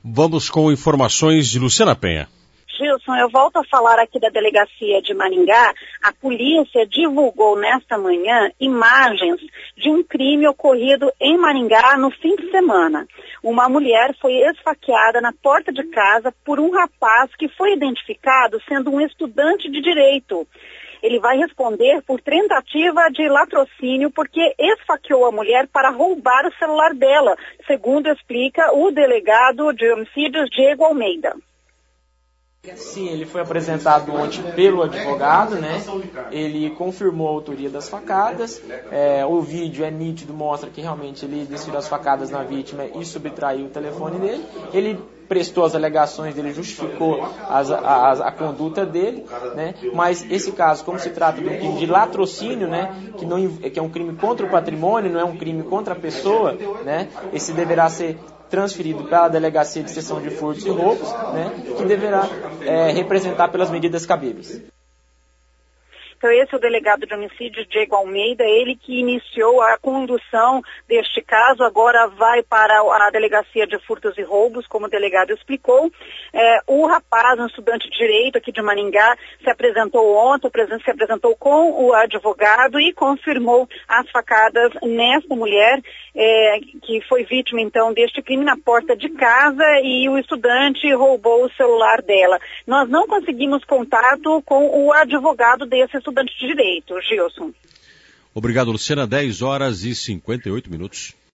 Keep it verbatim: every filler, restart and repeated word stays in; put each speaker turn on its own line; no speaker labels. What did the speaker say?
Vamos com informações de Luciana Penha.
Gilson, eu volto a falar aqui da delegacia de Maringá. A polícia divulgou nesta manhã imagens de um crime ocorrido em Maringá no fim de semana. Uma mulher foi esfaqueada na porta de casa por um rapaz que foi identificado sendo um estudante de direito. Ele vai responder por tentativa de latrocínio porque esfaqueou a mulher para roubar o celular dela, segundo explica o delegado de homicídios Diego Almeida.
Sim, ele foi apresentado ontem pelo advogado, né? Ele confirmou a autoria das facadas. É, o vídeo é nítido, mostra que realmente ele desfilou as facadas na vítima e subtraiu o telefone dele. Ele prestou as alegações dele, justificou as, a, a, a conduta dele, né? Mas esse caso, como se trata de um crime de latrocínio, né? Que, não, que é um crime contra o patrimônio, não é um crime contra a pessoa, né? Esse deverá ser transferido para a Delegacia de Seção de Furtos e Roubos, né, que deverá é, representar pelas medidas cabíveis.
Então esse é o delegado de homicídio, Diego Almeida, ele que iniciou a condução deste caso, agora vai para a Delegacia de Furtos e Roubos, como o delegado explicou. É, o rapaz, um estudante de direito aqui de Maringá, se apresentou ontem, se apresentou com o advogado e confirmou as facadas nesta mulher, é, que foi vítima então deste crime na porta de casa, e o estudante roubou o celular dela. Nós não conseguimos contato com o advogado desse estudante de direito, Gilson.
Obrigado, Luciana. dez horas e cinquenta e oito minutos.